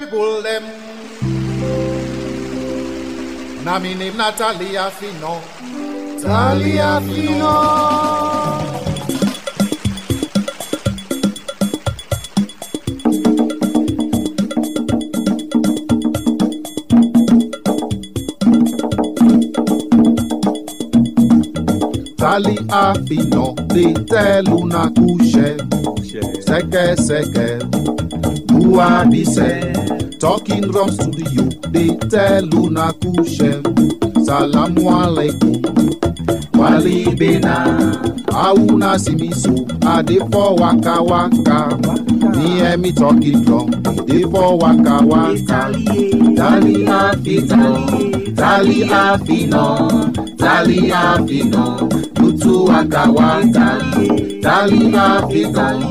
People them. Na mi name Natalia Fino. Talia Fino. Talia Fino. They tell una couche. Seke seke. Dua bise. Talking drum studio. They tell una couche. Salamu alaikum. Wali bena. Auna simiso. Ade for waka waka. Me me talking drum. Ade for waka waka. Talia Fino. Talia Fino. Talia Fino. Tutu waka waka. Talia Fino.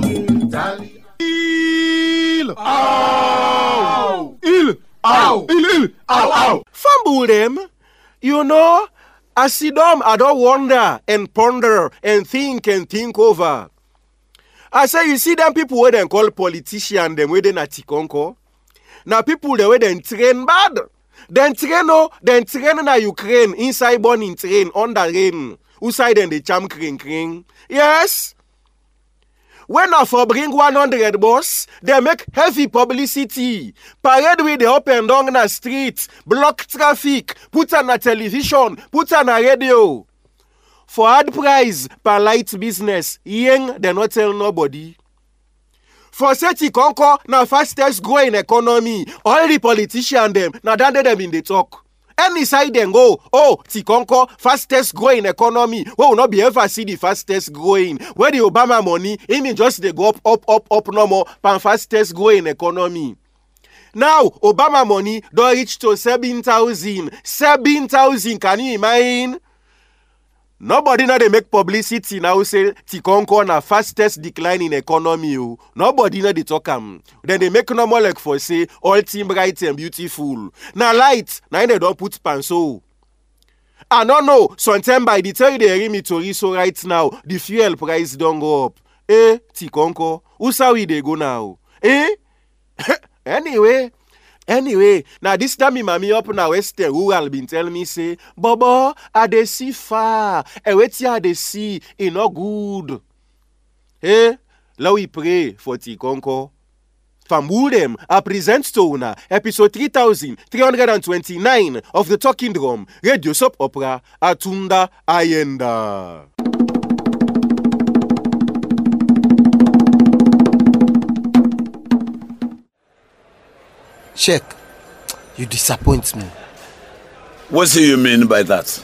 Ow! Fumble them. You know, I see them, I don't wonder and ponder and think over. I say, you see them people where they call politicians, them where they na tikonko. Now people the way they train bad. Then train na Ukraine, inside born in train, under rain. Outside then the cham kring. Yes? When I for bring 100 boss, they make heavy publicity. Parade with the up and down the street, block traffic, put on a television, put on a radio. For hard price, per light business, yen they not tell nobody. For Seti Konko, na fastest growing economy, all the politicians them, na that them in the talk. Any side then go, Tikonko, fastest growing economy. We will not be ever see the fastest growing. Where the Obama money, it mean just they go up no more, pan fastest growing economy. Now, Obama money don't reach to 7,000. 7,000, can you imagine? Nobody now they make publicity now say Tikonko na fastest decline in economy. Nobody now they talk Then they make no more like for say all team bright and beautiful. Now light, now they don't put panso. I don't know. Sometime by the time they hear me to so right now, the fuel price don't go up. Tikonko, who's how we they go now? Anyway, now this time me mommy up na Western rural been tell me say, Bobo, I dey see far, and wait here I dey see, it no good. Let we pray for Tikonko. Famulem, I present to una episode 3329 of the Talking Drum, Radio Soap Opera, Atunda Ayenda. Check. You disappoint me. What do you mean by that?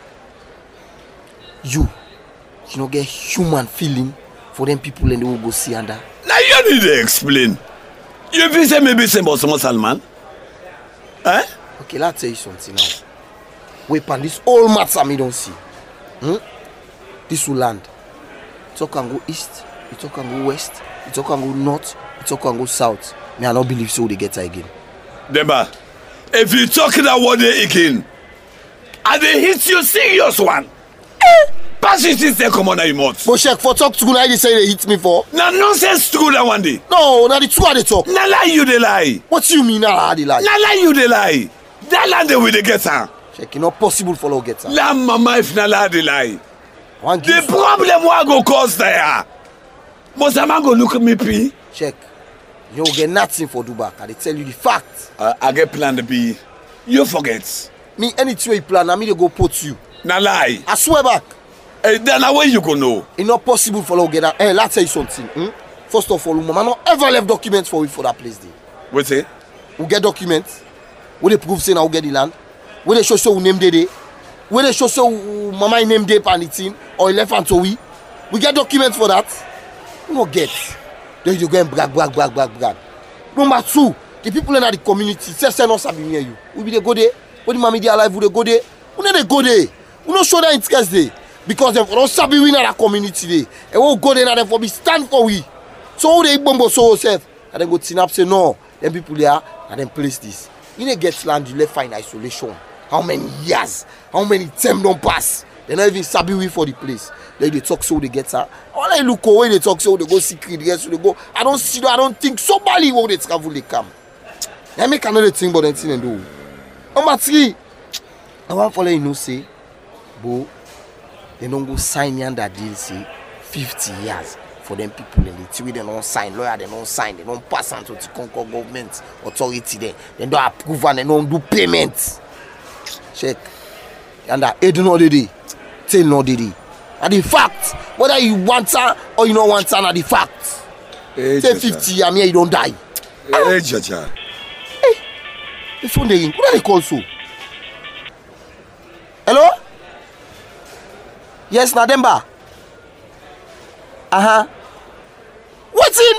You don't get human feeling for them people and they will go see under. Now you need to explain. You visit maybe about some Salman? Okay, let's tell you something now. Wait, pan this all matter me don't see. This will land. It can go east, it can go west, it can go north, it can go south. Me I don't believe so they get her again. Demba, if you talk that word again, and they hit you serious one, pass it in come on your mouth. But check for talk to I say they hit me for. Now nonsense true that one day. No, now the two are the talk. Now lie you the lie. What do you mean now the lie? Now lie you the lie. That land they will get her. Check, it's not possible for get her. La mama if na lie the lie. The problem will go cause there. But I'm go look at me P. Check. You don't get nothing for do back. I tell you the fact. I get plan to be. You forget. Me, anything you plan, I mean to go put you. Now lie. I swear back. Then where you go know? It's not possible for get that. Let's tell you something. First of all, Mama not ever left documents for you for that place there. What's it? We get documents. We they prove saying I will get the land. We they show we name day. We they show Mama name day pan the team or he left and so we get documents for that. We not get. Then you go and brag. Number two, the people in the community say not sabi near you. We be they go there. When the mommy they alive, we they go there. We not they go there. We not show that interest there because they don't sabi we in that community there. And we go there and they for be stand for we. So they bombo so self and then go tin up say no. Them people there and then place this. You need get land you left find isolation. How many years? How many terms don't pass? They not even sabi we for the place. Then they talk so they get her. All I look away they talk so they go secret. Yes, so they go. I don't think somebody when they travel they come. I make another thing but anything and do. Number 3, I want follow you know say, bo, they don't go sign under deal say 50 years for them people in the TV. They don't sign, lawyer they don't sign, they don't pass on to the Concord government authority there. They don't approve and they don't do payments. Check. And that they do not do it. Tell no did it. And the fact, whether you want her or you don't want her, and the fact. Hey, say 50 years, you don't die. Hey, Jaja. Hey, the phone they ring. Who do they call so? Hello? Yes, Nademba. What's in?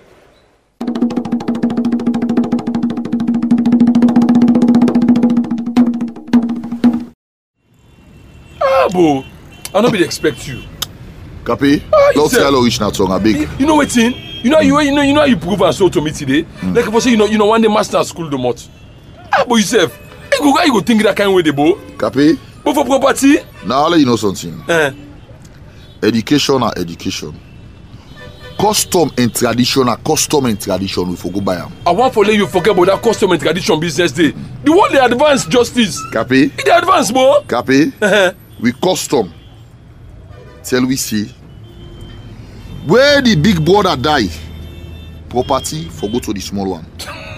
Bo, I don't be expect you. Capi, don't tell her which not song a big. You know what thing? You know how you prove and show to me today. Like if I say you know one day master school the mot. Bo yourself. You go think that kind of way, Bo. Capi? But for property? Now I'll let you know something. Education and education. Custom and tradition we for go buy them. I want to let you forget about that custom and tradition business day. The one they advance justice. Capi? They advance, Bo. Capi? We custom. Tell we see. Where the big brother die, property for go to the small one.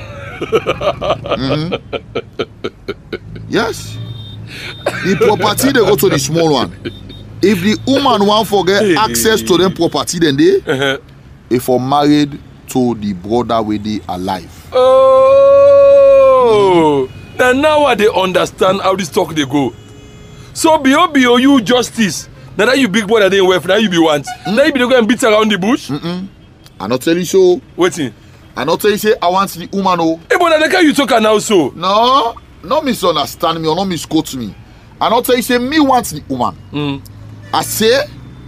Yes. The property they go to the small one. If the woman want forget access to them property, then they if for married to the brother where they alive. Oh, now I they understand how this talk they go. So B.O. you justice. Now that you big brother they worth, now you be want. Now you be go and beat around the bush. I not tell you so. Waiting. I not tell you say I want the woman oh. Hey, but the guy you talk now so. No, not misunderstand me or not misquote me. I not tell you say me want the woman. I say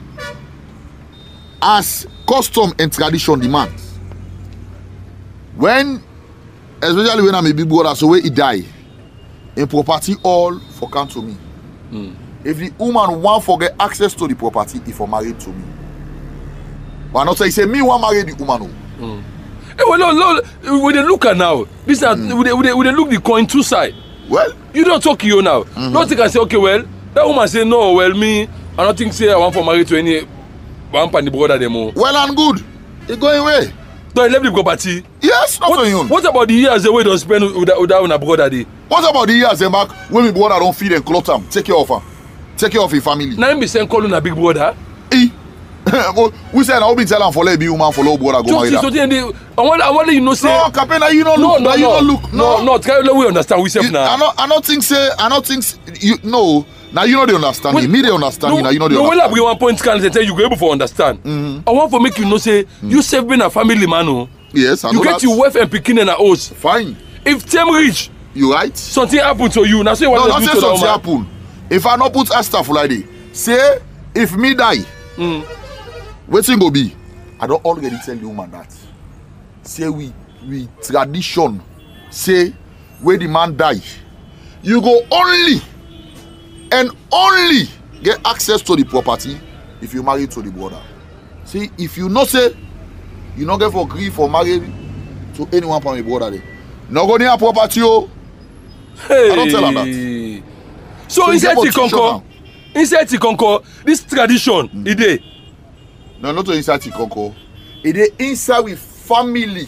as custom and tradition demands. When, especially when I'm a big brother, so when he die, in property all for come to me. If the woman want forget access to the property, if for married to me. But I not say me want marry the woman. Hey, well, no, we they look at now. This we they look the coin two side. Well, you don't talk you now. Don't think I say okay, well, that woman say no, well me, I don't think say I want for marry to any one pan the brother demo. Well and good. It going away. Don't left the property. Yes, not for you. What about the years the way don't spend with that brother day? What about the years back when my brother don't feed and clothe them? Take care of her. Take care of your family. Now be saying calling a big brother. We say now be telling for let be woman for low brother go marry that. I want you know say. No, Capena, you don't look. No, you don't look. No. Try we understand we say now. I don't think you no. Now you know they understand me. Me they understand you. Now you know they understand. No, when I bring 1 point scan and tell you go able for understand. I want to make you know say you save being a family man. Oh. Yes, I know you get that. your wife and picking in a house. Fine. If them rich, you right. something happen to you. Now say what no, do to something happen. If I not put stuff like that, say if me die, waiting go be. I don't already tell the woman that. Say we tradition. Say where the man die, you go only and only get access to the property if you marry to the brother. See, if you not say you not get for grief for marriage to anyone from the brother there. Not go near property. Oh. Hey. I don't tell her that. So inside the Concord, this tradition, it is. No, not to inside the Concord. It is inside with family.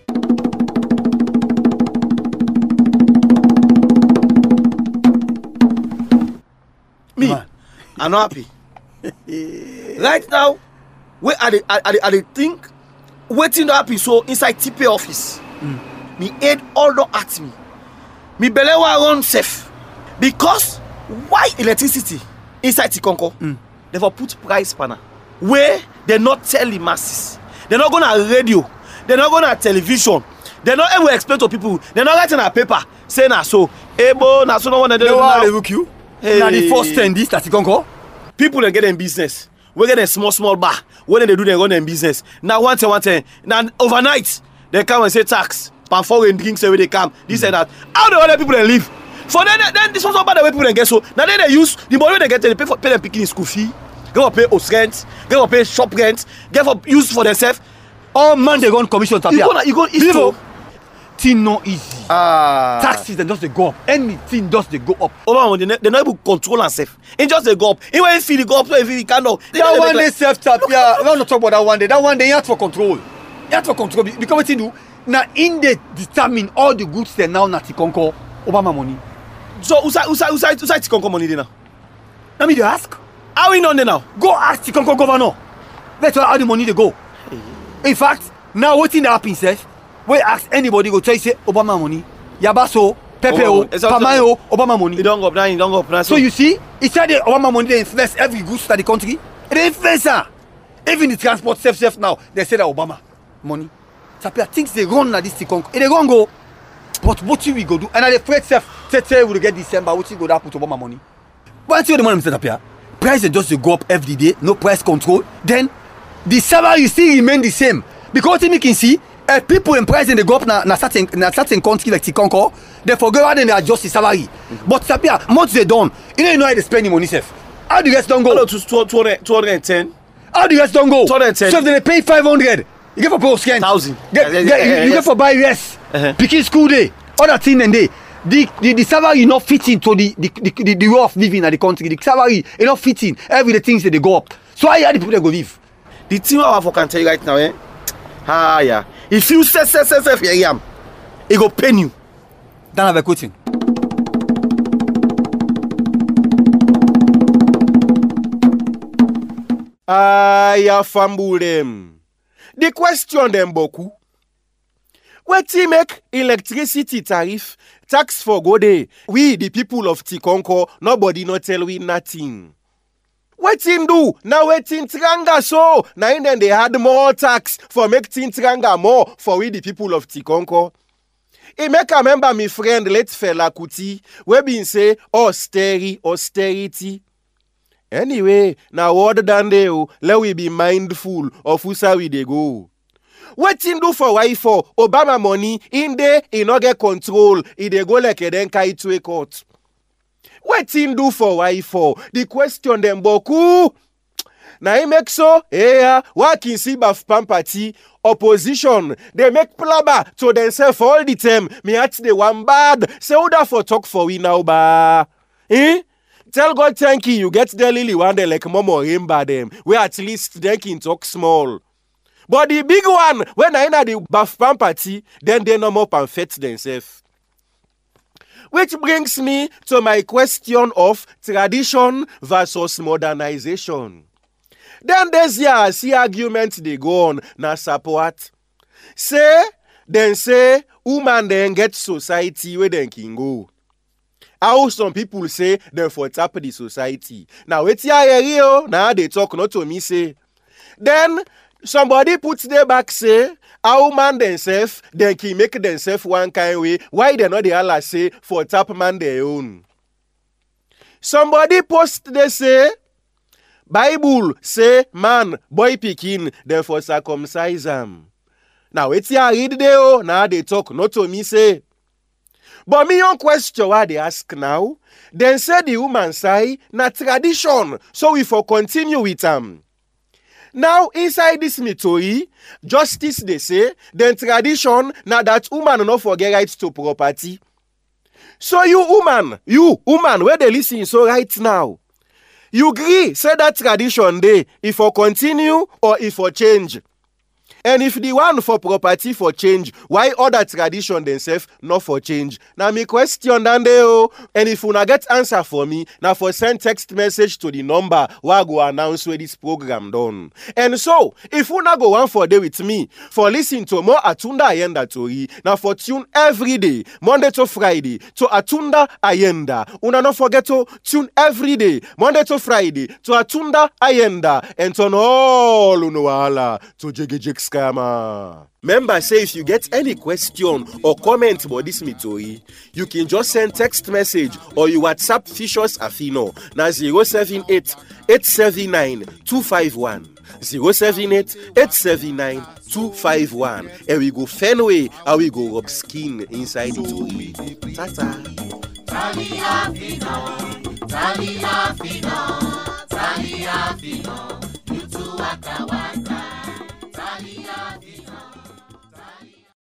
Me, I'm not happy. Right now, where I think waiting to happen so inside TP office. Me head all don't at me. Me belly wa run safe. Because why electricity inside Tikonko? They for put price panel where they not tell the masses. They're not gonna radio. They're not gonna television. They're not able to explain to people. They're not writing a paper saying na so. Ebo na so no one they do now. They look you. Now the first 10 this that Tikonko. People they get in business. We get a small bar. When they do they run in business. Now one thing. Now overnight they come and say tax. Pan foreign drinks where they come. This and that. How the other people they live? For then this was about the way people they get so. Now then they use the money they get they pay them picking school fee. Get for pay house rent. Get for pay shop rent. Get for use for themselves. All man they run commission. You go thing no easy. Taxes they just they go up. Anything just they go up. Over they not able to control themselves. It just they go up. Even if they go up, so if they cannot. That one day self-tap, yeah. We don't talk about that one day. That one day you have for control. You have for control because what you do now in they determine all the goods they now na Tikonko Obama money. So who say Tikonko money there now? Let me they ask. How we know there now? Go ask Tikonko governor. That's how the money they go. In fact, now what thing that happens says, we ask anybody go try say Obama money, Yabaso, Pepeo, Pamayo, Obama money. It don't go up now, So you see, it's said the Obama money they influence every goods that the country. They influence her. Even the transport safe now, they say that Obama money. Sapia thinks they run at this Tikonko. They run go. But what we go do? And I afraid say we will get December, what you go there put Obama money. Once you the money, Mr. Tapia, prices just go up every day, no price control. Then the salary still remain the same. Because you can see people in price they go up na certain country like Tikonko, they forget how they adjust the salary. But Tapia, once they done, you don't know how they spend the money safe. How the rest don't go? Hello, to 210. How the rest don't go? 210. So if they pay 500, you get for post scan. 1,000. You get for buy rest. Picking school day, other thing and day. The salary not fitting to the way of living in the country. The salary is not fitting every the things that they go up. So how the people they go live? The thing I can tell you right now, yeah. If you say here, it go pain you. Then have a question. Ya fumble them. The question them boku. Wetin make electricity tariff tax for go day? We the people of Tikonko, nobody not tell we nothing. Wetin do? Now wetin Tranga so? Now in then they had more tax for make Tranga more for we the people of Tikonko. It make a member me friend late fella Kuti, we been say austerity. Anyway, now other than they let we be mindful of who we they go. Wetin do for why for Obama money in there in no get control, it they go like a den kai to a court. Wetin do for why for the question them boku. Now he make so working see baf pampati opposition they make plaba to themselves all the time. Me at the one bad say who that for talk for we now ba tell God thank you get the lily one day like momo himba them we at least they can talk small. But the big one, when I know the Bafpan party, then they no more pamphlet themselves. Which brings me to my question of tradition versus modernization. Then there's see argument they go on na support. Say woman then get society where they can go. How some people say they for tap the society. Now it's here now they talk not to me say. Then somebody puts their back say, how man themselves, they can make themselves one kind way. Why they not the Allah say for tap man their own? Somebody post they say, Bible say man, boy picking, therefore circumcise them. Now it's here read there, now they talk not to me say. But me on question what they ask now, then say the woman say, na tradition, so we for continue with them. Now, inside this mythology, justice they say, then tradition, now that woman not forget rights to property. So you woman, where they listen so right now, you agree, say that tradition day, if for continue or if for change. And if the one for property for change, why other tradition themselves not for change? Now me question and if you not get answer for me, now for send text message to the number where I go announce where this program done. And so, if you not go one for day with me, for listen to more Atunda Ayenda Tori, now for tune every day, Monday to Friday, to Atunda Ayenda. Una not forget to tune every day, Monday to Friday, to Atunda Ayenda, and turn all unuala to Jiggy Remember, say if you get any question or comment about this mythology, you can just send text message or you WhatsApp Fishers Afino na 078 879 251 078 879 251 and we go Fenway and we go rub skin inside the story. Tata. Talia Fino, Talia Fino, Talia Fino.